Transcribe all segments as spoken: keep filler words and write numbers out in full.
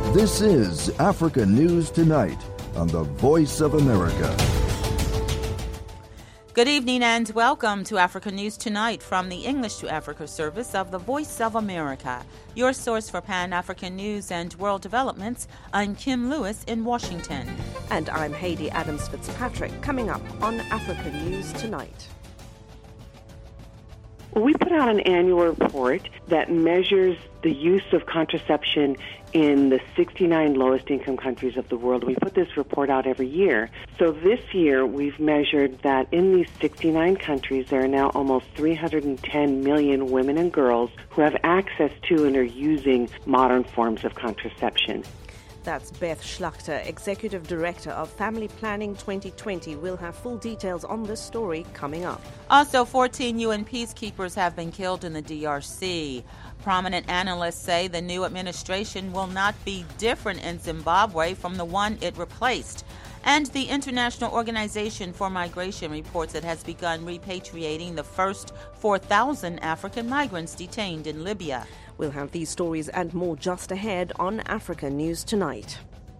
This is Africa News Tonight on the Voice of America. Good evening and welcome to Africa News Tonight from the English to Africa service of the Voice of America, your source for Pan-African news and world developments. I'm Kim Lewis in Washington. And I'm Hayley Adams Fitzpatrick, coming up on Africa News Tonight. We put out an annual report that measures the use of contraception in the sixty-nine lowest income countries of the world. We put this report out every year. So this year we've measured that in these sixty-nine countries there are now almost three hundred ten million women and girls who have access to and are using modern forms of contraception. That's Beth Schlachter, Executive Director of Family Planning twenty twenty. We'll have full details on this story coming up. Also, fourteen U N peacekeepers have been killed in the D R C. Prominent analysts say the new administration will not be different in Zimbabwe from the one it replaced. And the International Organization for Migration reports it has begun repatriating the first four thousand African migrants detained in Libya. We'll have these stories and more just ahead on Africa News Tonight.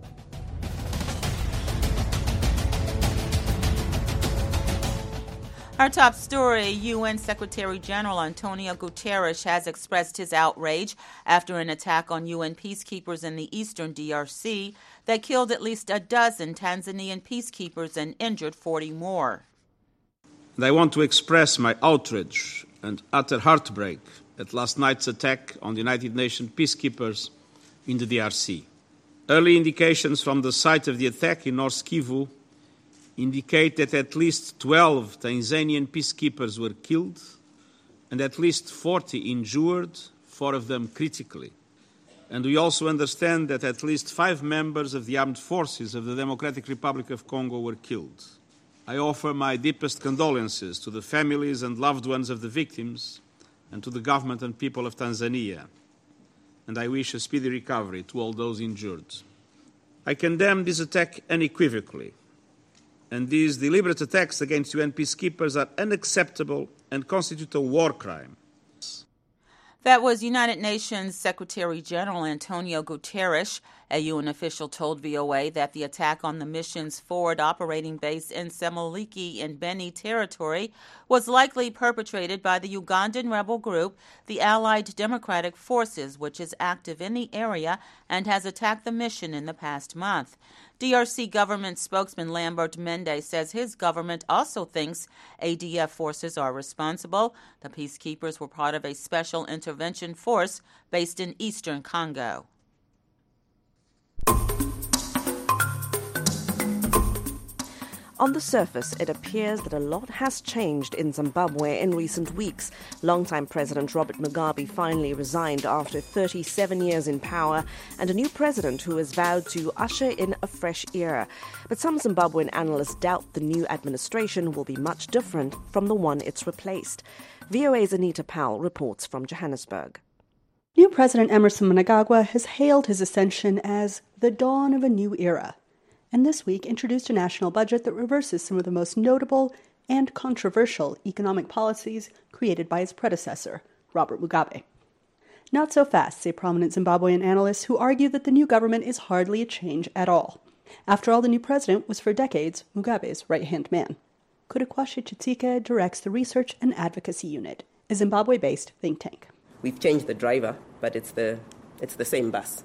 Our top story, U N Secretary General Antonio Guterres has expressed his outrage after an attack on U N peacekeepers in the eastern D R C that killed at least a dozen Tanzanian peacekeepers and injured forty more. And I want to express my outrage and utter heartbreak at last night's attack on the United Nations peacekeepers in the D R C. Early indications from the site of the attack in North Kivu indicate that at least twelve Tanzanian peacekeepers were killed and at least forty injured, four of them critically. And we also understand that at least five members of the armed forces of the Democratic Republic of Congo were killed. I offer my deepest condolences to the families and loved ones of the victims and to the government and people of Tanzania, and I wish a speedy recovery to all those injured. I condemn this attack unequivocally, and these deliberate attacks against U N peacekeepers are unacceptable and constitute a war crime. That was United Nations Secretary General Antonio Guterres. A U N official told V O A that the attack on the mission's forward operating base in Semuliki in Beni territory was likely perpetrated by the Ugandan rebel group, the Allied Democratic Forces, which is active in the area and has attacked the mission in the past month. D R C government spokesman Lambert Mende says his government also thinks A D F forces are responsible. The peacekeepers were part of a special intervention force based in eastern Congo. On the surface, it appears that a lot has changed in Zimbabwe in recent weeks. Longtime President Robert Mugabe finally resigned after thirty-seven years in power, and a new president who has vowed to usher in a fresh era. But some Zimbabwean analysts doubt the new administration will be much different from the one it's replaced. V O A's Anita Powell reports from Johannesburg. New President Emmerson Mnangagwa has hailed his ascension as the dawn of a new era, and this week introduced a national budget that reverses some of the most notable and controversial economic policies created by his predecessor, Robert Mugabe. Not so fast, say prominent Zimbabwean analysts who argue that the new government is hardly a change at all. After all, the new president was for decades Mugabe's right-hand man. Kudakwashe Chitsike directs the Research and Advocacy Unit, a Zimbabwe-based think tank. We've changed the driver, but it's the it's the same bus.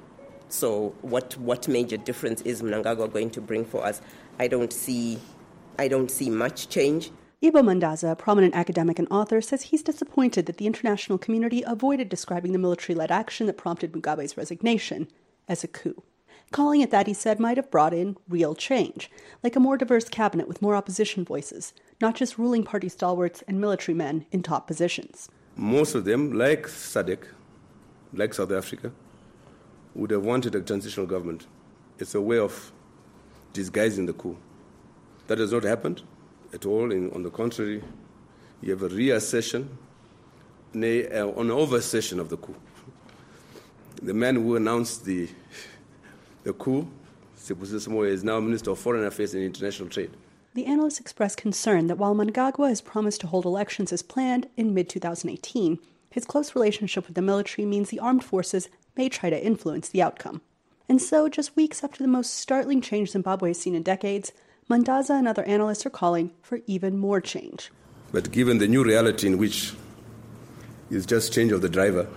So what what major difference is Mnangagwa going to bring for us? I don't see I don't see much change. Ibo Mandaza, a prominent academic and author, says he's disappointed that the international community avoided describing the military-led action that prompted Mugabe's resignation as a coup. Calling it that, he said, might have brought in real change, like a more diverse cabinet with more opposition voices, not just ruling party stalwarts and military men in top positions. Most of them, like S A D C, like South Africa, would have wanted a transitional government. It's a way of disguising the coup. That has not happened at all. In, on the contrary, you have a reaccession, nay, uh, an over-session of the coup. The man who announced the, the coup, Sibusiso Moyo, is now Minister of Foreign Affairs and International Trade. The analysts expressed concern that while Mnangagwa has promised to hold elections as planned in mid twenty eighteen, his close relationship with the military means the armed forces may try to influence the outcome. And so, just weeks after the most startling change Zimbabwe has seen in decades, Mandaza and other analysts are calling for even more change. But given the new reality in which it's just change of the driver,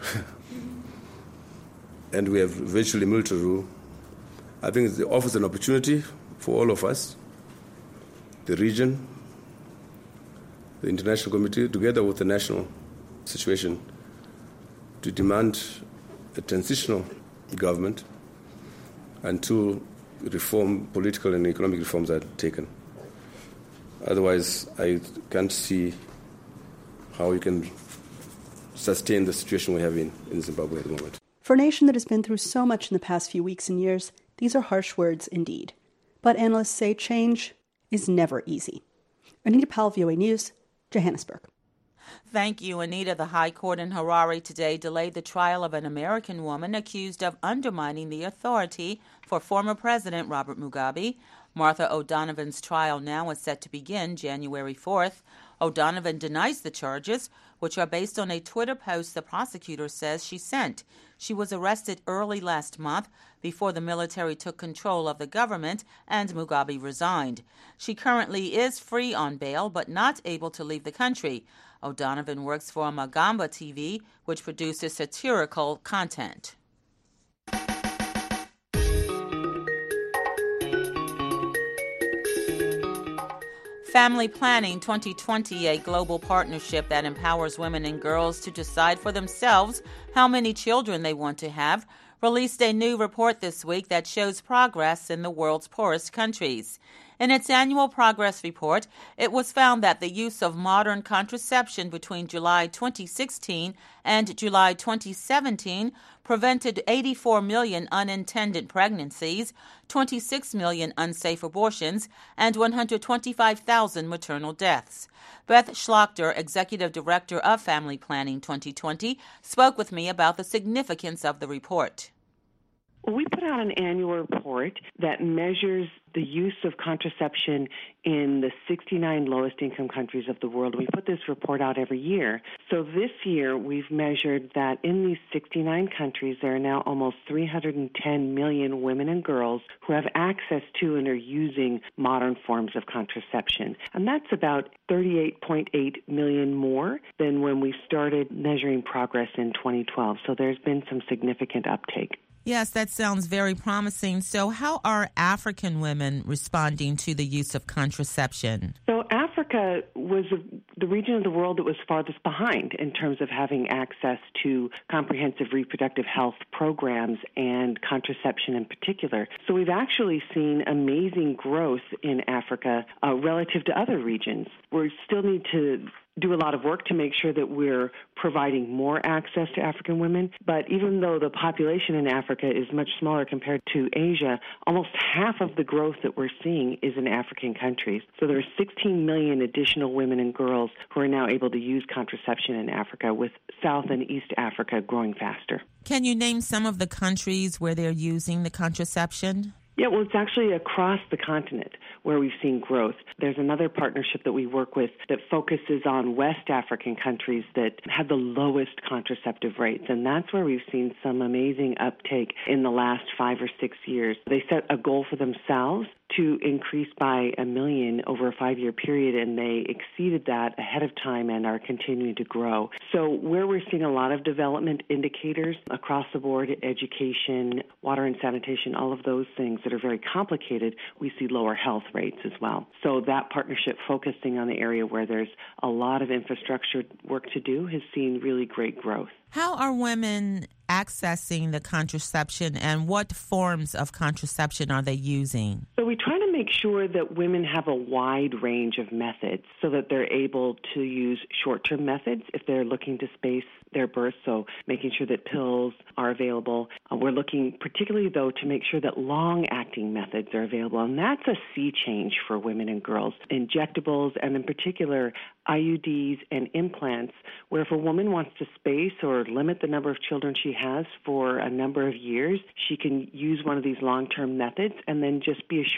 and we have virtually military rule, I think it offers an opportunity for all of us, the region, the international community, together with the national situation, to demand a transitional government until reform, political and economic reforms are taken. Otherwise, I can't see how we can sustain the situation we have in, in Zimbabwe at the moment. For a nation that has been through so much in the past few weeks and years, these are harsh words indeed. But analysts say change is never easy. Anita Powell, V O A News, Johannesburg. Thank you, Anita. The High Court in Harare today delayed the trial of an American woman accused of undermining the authority for former President Robert Mugabe. Martha O'Donovan's trial now is set to begin January fourth. O'Donovan denies the charges, which are based on a Twitter post the prosecutor says she sent. She was arrested early last month before the military took control of the government and Mugabe resigned. She currently is free on bail but not able to leave the country. O'Donovan works for Magamba T V, which produces satirical content. Family Planning twenty twenty, a global partnership that empowers women and girls to decide for themselves how many children they want to have, released a new report this week that shows progress in the world's poorest countries. In its annual progress report, it was found that the use of modern contraception between July twenty sixteen and July twenty seventeen prevented eighty-four million unintended pregnancies, twenty-six million unsafe abortions, and one hundred twenty-five thousand maternal deaths. Beth Schlachter, Executive Director of Family Planning twenty twenty, spoke with me about the significance of the report. We put out an annual report that measures the use of contraception in the sixty-nine lowest income countries of the world. We put this report out every year. So this year we've measured that in these sixty-nine countries there are now almost three hundred ten million women and girls who have access to and are using modern forms of contraception. And that's about thirty-eight point eight million more than when we started measuring progress in twenty twelve. So there's been some significant uptake. Yes, that sounds very promising. So how are African women responding to the use of contraception? So Africa was the region of the world that was farthest behind in terms of having access to comprehensive reproductive health programs and contraception in particular. So we've actually seen amazing growth in Africa uh, relative to other regions. We still need to do a lot of work to make sure that we're providing more access to African women. But even though the population in Africa is much smaller compared to Asia, almost half of the growth that we're seeing is in African countries. So there are sixteen million additional women and girls who are now able to use contraception in Africa, with South and East Africa growing faster. Can you name some of the countries where they're using the contraception? Yeah, well, it's actually across the continent where we've seen growth. There's another partnership that we work with that focuses on West African countries that have the lowest contraceptive rates, and that's where we've seen some amazing uptake in the last five or six years. They set a goal for themselves to increase by a million over a five-year period, and they exceeded that ahead of time and are continuing to grow. So where we're seeing a lot of development indicators across the board, education, water and sanitation, all of those things that are very complicated, we see lower health rates as well. So that partnership focusing on the area where there's a lot of infrastructure work to do has seen really great growth. How are women accessing the contraception, and what forms of contraception are they using? So we try to make sure that women have a wide range of methods so that they're able to use short-term methods if they're looking to space their birth, so making sure that pills are available. Uh, we're looking particularly, though, to make sure that long-acting methods are available, and that's a sea change for women and girls. Injectables, and in particular I U Ds and implants, where if a woman wants to space or limit the number of children she has for a number of years, she can use one of these long-term methods and then just be assured that she's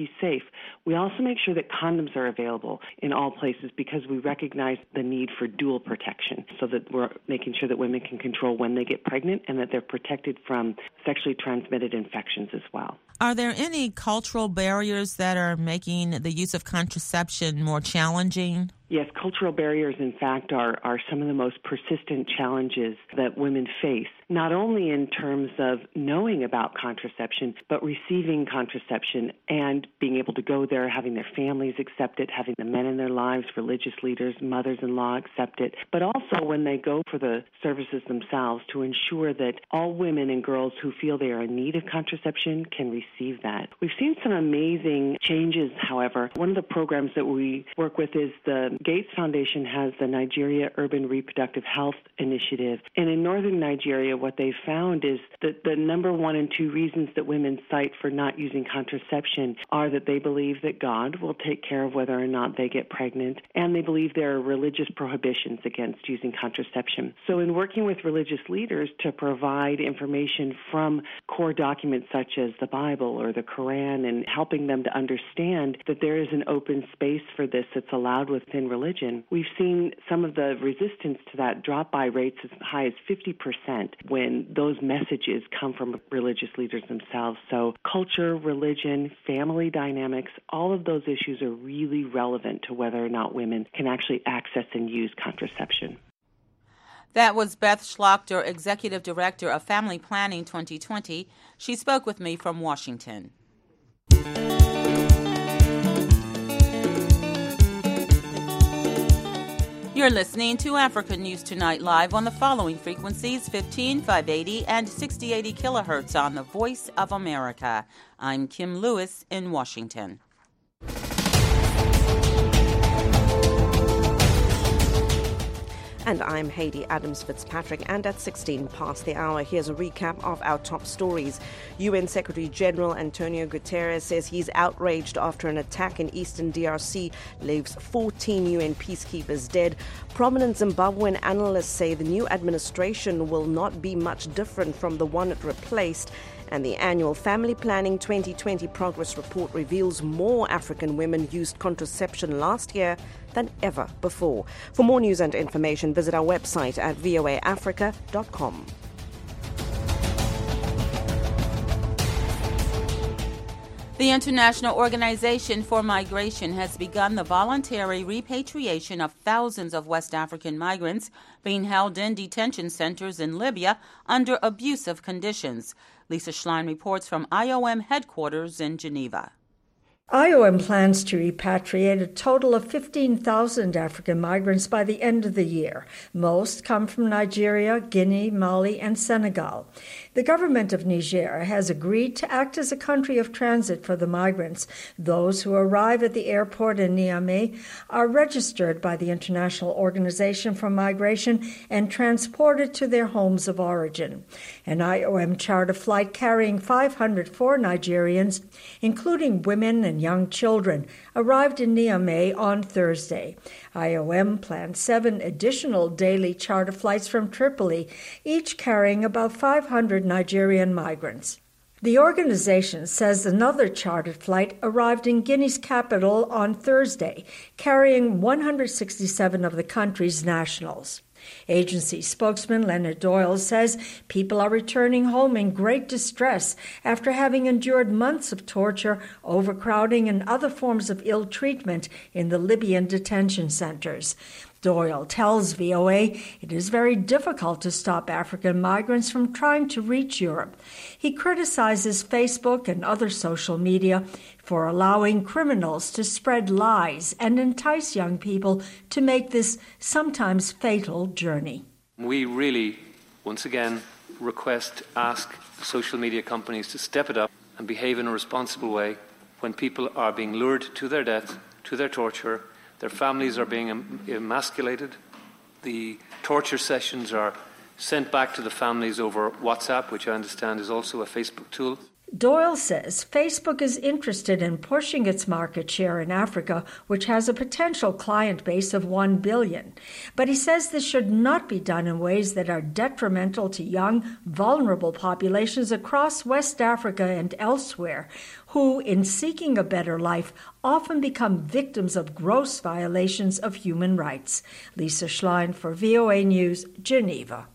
she's safe. We also make sure that condoms are available in all places because we recognize the need for dual protection so that we're making sure that women can control when they get pregnant and that they're protected from sexually transmitted infections as well. Are there any cultural barriers that are making the use of contraception more challenging? Yes, cultural barriers, in fact, are, are some of the most persistent challenges that women face, not only in terms of knowing about contraception, but receiving contraception and being able to go there, having their families accept it, having the men in their lives, religious leaders, mothers-in-law accept it, but also when they go for the services themselves to ensure that all women and girls who feel they are in need of contraception can receive that. We've seen some amazing changes, however. One of the programs that we work with is the Gates Foundation has the Nigeria Urban Reproductive Health Initiative. And in northern Nigeria, what they found is that the number one and two reasons that women cite for not using contraception are that they believe that God will take care of whether or not they get pregnant, and they believe there are religious prohibitions against using contraception. So in working with religious leaders to provide information from core documents such as the Bible or the Quran and helping them to understand that there is an open space for this that's allowed within religion, we've seen some of the resistance to that drop by rates as high as fifty percent when those messages come from religious leaders themselves. So culture, religion, family dynamics, all of those issues are really relevant to whether or not women can actually access and use contraception. That was Beth Schlachter, Executive Director of Family Planning twenty twenty. She spoke with me from Washington. You're listening to Africa News Tonight live on the following frequencies: fifteen, five eighty, and sixty eighty kilohertz on the Voice of America. I'm Kim Lewis in Washington. And I'm Haiti Adams-Fitzpatrick, and at sixteen past the hour, here's a recap of our top stories. U N Secretary General Antonio Guterres says he's outraged after an attack in eastern D R C leaves fourteen U N peacekeepers dead. Prominent Zimbabwean analysts say the new administration will not be much different from the one it replaced. And the annual Family Planning twenty twenty Progress Report reveals more African women used contraception last year than ever before. For more news and information, visit our website at v o a africa dot com. The International Organization for Migration has begun the voluntary repatriation of thousands of West African migrants being held in detention centers in Libya under abusive conditions. Lisa Schlein reports from I O M headquarters in Geneva. I O M plans to repatriate a total of fifteen thousand African migrants by the end of the year. Most come from Nigeria, Guinea, Mali, and Senegal. The government of Niger has agreed to act as a country of transit for the migrants. Those who arrive at the airport in Niamey are registered by the International Organization for Migration and transported to their homes of origin. An I O M charter flight carrying five hundred four Nigerians, including women and young children, arrived in Niamey on Thursday. I O M planned seven additional daily charter flights from Tripoli, each carrying about five hundred Nigerian migrants. The organization says another chartered flight arrived in Guinea's capital on Thursday, carrying one hundred sixty-seven of the country's nationals. Agency spokesman Leonard Doyle says people are returning home in great distress after having endured months of torture, overcrowding, and other forms of ill treatment in the Libyan detention centers. Doyle tells V O A it is very difficult to stop African migrants from trying to reach Europe. He criticizes Facebook and other social media for allowing criminals to spread lies and entice young people to make this sometimes fatal journey. We really, once again, request, ask social media companies to step it up and behave in a responsible way when people are being lured to their death, to their torture. Their families are being emasculated. The torture sessions are sent back to the families over WhatsApp, which I understand is also a Facebook tool. Doyle says Facebook is interested in pushing its market share in Africa, which has a potential client base of one billion. But he says this should not be done in ways that are detrimental to young, vulnerable populations across West Africa and elsewhere, who, in seeking a better life, often become victims of gross violations of human rights. Lisa Schlein for V O A News, Geneva.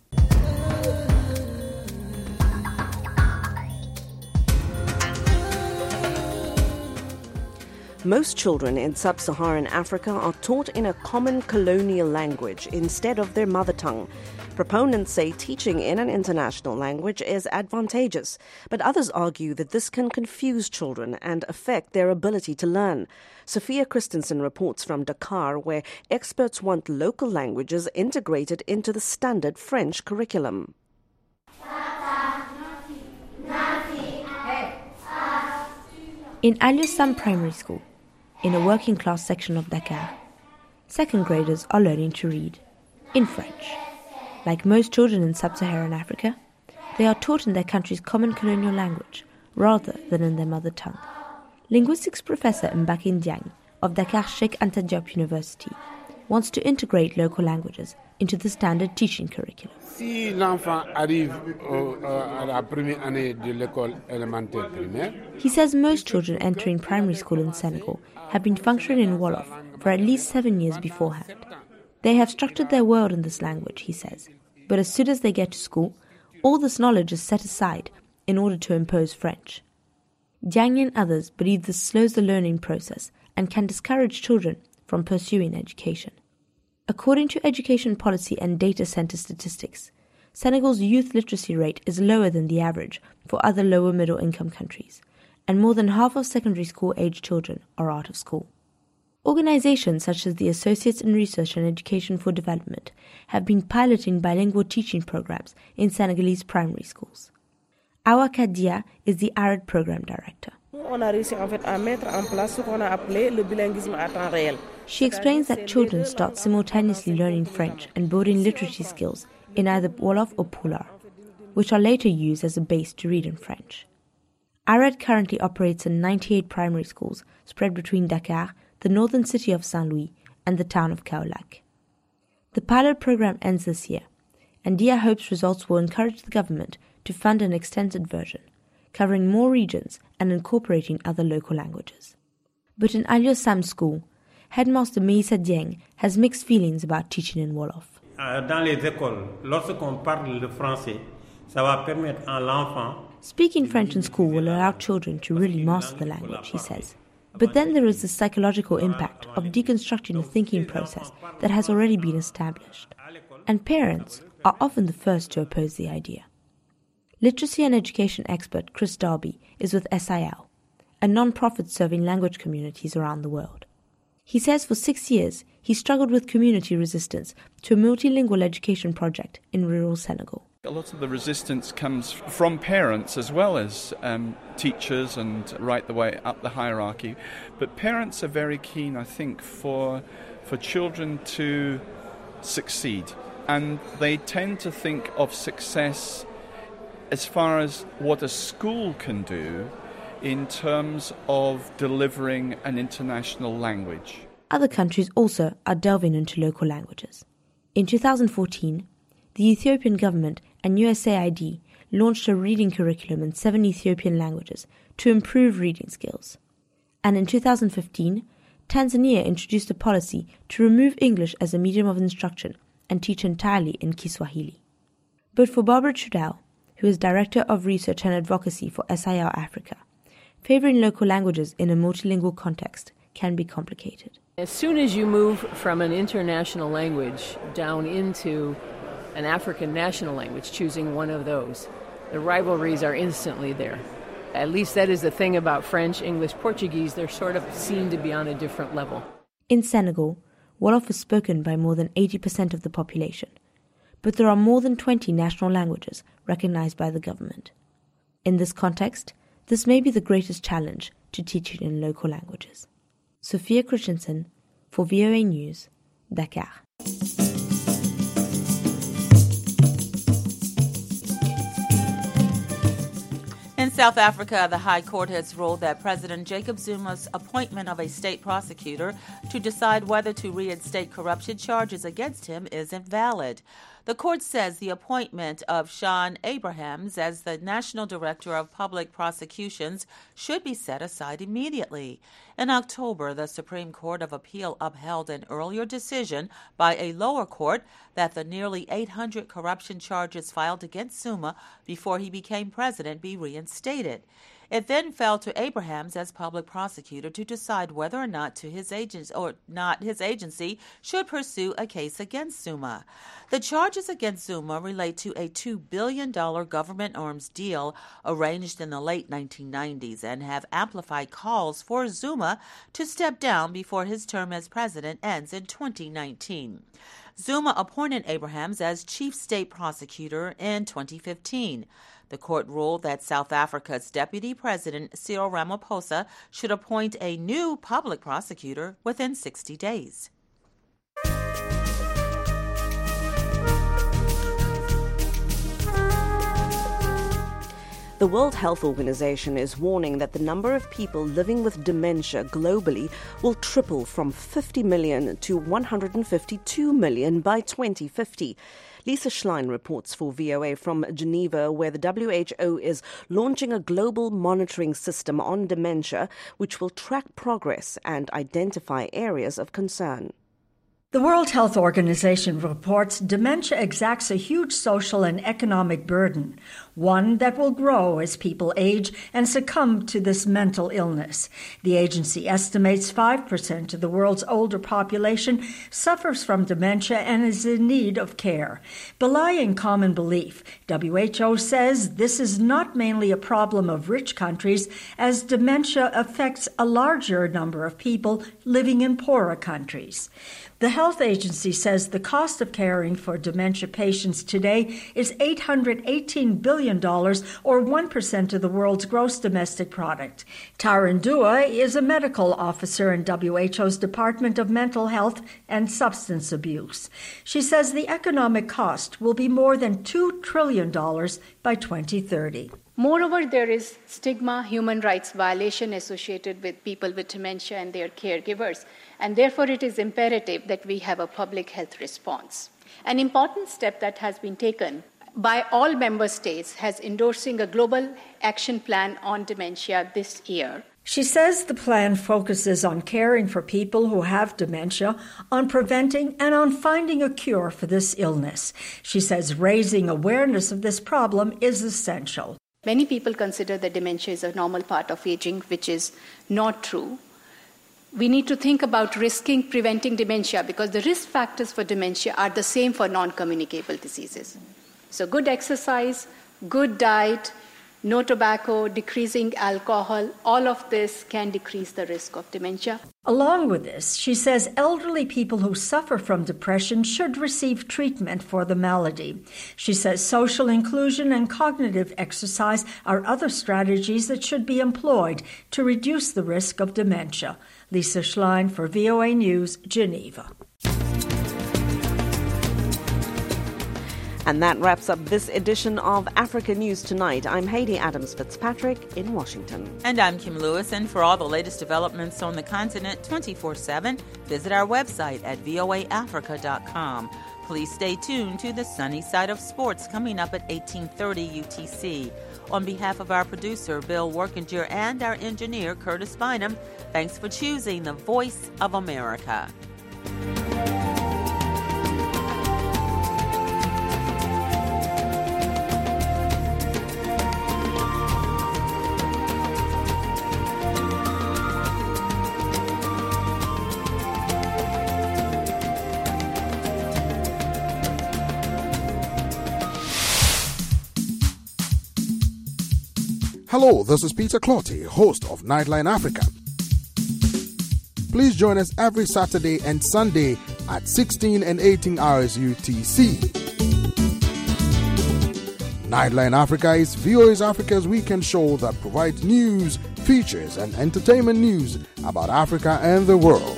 Most children in sub-Saharan Africa are taught in a common colonial language instead of their mother tongue. Proponents say teaching in an international language is advantageous, but others argue that this can confuse children and affect their ability to learn. Sophia Christensen reports from Dakar, where experts want local languages integrated into the standard French curriculum. In Al Yassam Primary School, in a working class section of Dakar, second graders are learning to read in French. Like most children in sub-Saharan Africa, they are taught in their country's common colonial language rather than in their mother tongue. Linguistics professor Mbakin Diagne of Dakar Sheikh Anta Diop University wants to integrate local languages into the standard teaching curriculum. Si l'enfant arrive au, à la première année de l'école élémentaire primaire, he says most children entering primary school in Senegal have been functioning in Wolof for at least seven years beforehand. They have structured their world in this language, he says, but as soon as they get to school, all this knowledge is set aside in order to impose French. Diagne and others believe this slows the learning process and can discourage children from pursuing education. According to Education Policy and Data Center statistics, Senegal's youth literacy rate is lower than the average for other lower middle income countries, and more than half of secondary school-aged children are out of school. Organizations such as the Associates in Research and Education for Development have been piloting bilingual teaching programs in Senegalese primary schools. Awa Kadia is the A R E D program director. She explains that children start simultaneously learning French and building literacy skills in either Wolof or Pulaar, which are later used as a base to read in French. A R E D currently operates in ninety-eight primary schools spread between Dakar, the northern city of Saint-Louis, and the town of Kaolack. The pilot program ends this year, and Dia hopes results will encourage the government to fund an extended version, covering more regions and incorporating other local languages. But in Al Yassam School, Headmaster Meissa Dieng has mixed feelings about teaching in Wolof. Dans les écoles, lorsqu'on parle le français, ça va permettre à l'enfant. Speaking French in school will allow children to really master the language, he says. But then there is the psychological impact of deconstructing a thinking process that has already been established. And parents are often the first to oppose the idea. Literacy and education expert Chris Darby is with S I L, a non-profit serving language communities around the world. He says for six years he struggled with community resistance to a multilingual education project in rural Senegal. A lot of the resistance comes from parents as well as um, teachers and right the way up the hierarchy. But parents are very keen, I think, for for children to succeed. And they tend to think of success as far as what a school can do in terms of delivering an international language. Other countries also are delving into local languages. In two thousand fourteen, the Ethiopian government and U S A I D launched a reading curriculum in seven Ethiopian languages to improve reading skills. And in two thousand fifteen, Tanzania introduced a policy to remove English as a medium of instruction and teach entirely in Kiswahili. But for Barbara Trudell, who is Director of Research and Advocacy for S I L Africa, favoring local languages in a multilingual context can be complicated. As soon as you move from an international language down into an African national language, choosing one of those, the rivalries are instantly there. At least that is the thing about French, English, Portuguese. They're sort of seen to be on a different level. In Senegal, Wolof is spoken by more than eighty percent of the population, but there are more than twenty national languages recognized by the government. In this context, this may be the greatest challenge to teaching in local languages. Sophia Christensen for V O A News, Dakar. In South Africa, the High Court has ruled that President Jacob Zuma's appointment of a state prosecutor to decide whether to reinstate corruption charges against him is invalid. The court says the appointment of Shaun Abrahams as the National Director of Public Prosecutions should be set aside immediately. In October, the Supreme Court of Appeal upheld an earlier decision by a lower court that the nearly eight hundred corruption charges filed against Zuma before he became president be reinstated. It then fell to Abrahams as public prosecutor to decide whether or not to his agents or not his agency should pursue a case against Zuma. The charges against Zuma relate to a two billion dollars government arms deal arranged in the late nineteen nineties and have amplified calls for Zuma to step down before his term as president ends in twenty nineteen. Zuma appointed Abrahams as chief state prosecutor in twenty fifteen. The court ruled that South Africa's deputy president, Cyril Ramaphosa, should appoint a new public prosecutor within sixty days. The World Health Organization is warning that the number of people living with dementia globally will triple from fifty million to one hundred fifty-two million by twenty fifty. Lisa Schlein reports for V O A from Geneva, where the W H O is launching a global monitoring system on dementia, which will track progress and identify areas of concern. The World Health Organization reports dementia exacts a huge social and economic burden, one that will grow as people age and succumb to this mental illness. The agency estimates five percent of the world's older population suffers from dementia and is in need of care. Belying common belief, W H O says this is not mainly a problem of rich countries, as dementia affects a larger number of people living in poorer countries. The health agency says the cost of caring for dementia patients today is eight hundred eighteen billion dollars, or one percent of the world's gross domestic product. Taryn Dua is a medical officer in W H O's Department of Mental Health and Substance Abuse. She says the economic cost will be more than two trillion dollars by twenty thirty. Moreover, there is stigma, human rights violation associated with people with dementia and their caregivers, and therefore it is imperative that we have a public health response. An important step that has been taken by all member states has endorsing a global action plan on dementia this year. She says the plan focuses on caring for people who have dementia, on preventing and on finding a cure for this illness. She says raising awareness of this problem is essential. Many people consider that dementia is a normal part of aging, which is not true. We need to think about risking preventing dementia because the risk factors for dementia are the same for non-communicable diseases. So good exercise, good diet, no tobacco, decreasing alcohol, all of this can decrease the risk of dementia. Along with this, she says elderly people who suffer from depression should receive treatment for the malady. She says social inclusion and cognitive exercise are other strategies that should be employed to reduce the risk of dementia. Lisa Schlein for V O A News, Geneva. And that wraps up this edition of Africa News Tonight. I'm Hayley Adams Fitzpatrick in Washington. And I'm Kim Lewis. And for all the latest developments on the continent twenty-four seven, visit our website at V O A Africa dot com. Please stay tuned to the Sunny Side of Sports coming up at eighteen thirty U T C. On behalf of our producer, Bill Workinger, and our engineer, Curtis Bynum, thanks for choosing the Voice of America. Hello, this is Peter Clotty, host of Nightline Africa. Please join us every Saturday and Sunday at sixteen and eighteen hours U T C. Nightline Africa is V O A's Africa's weekend show that provides news, features, and entertainment news about Africa and the world.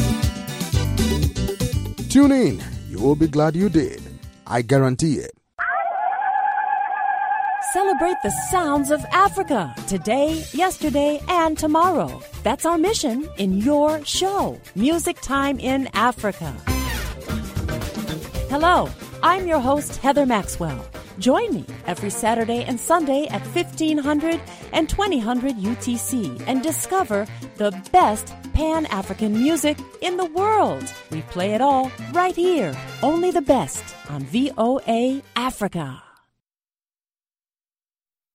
Tune in. You will be glad you did. I guarantee it. celebrate the sounds of Africa today, yesterday, and tomorrow. That's our mission in your show, Music Time in Africa. Hello, I'm your host, Heather Maxwell. Join me every Saturday and Sunday at fifteen hundred and twenty hundred U T C and discover the best Pan-African music in the world. We play it all right here. Only the best on V O A Africa.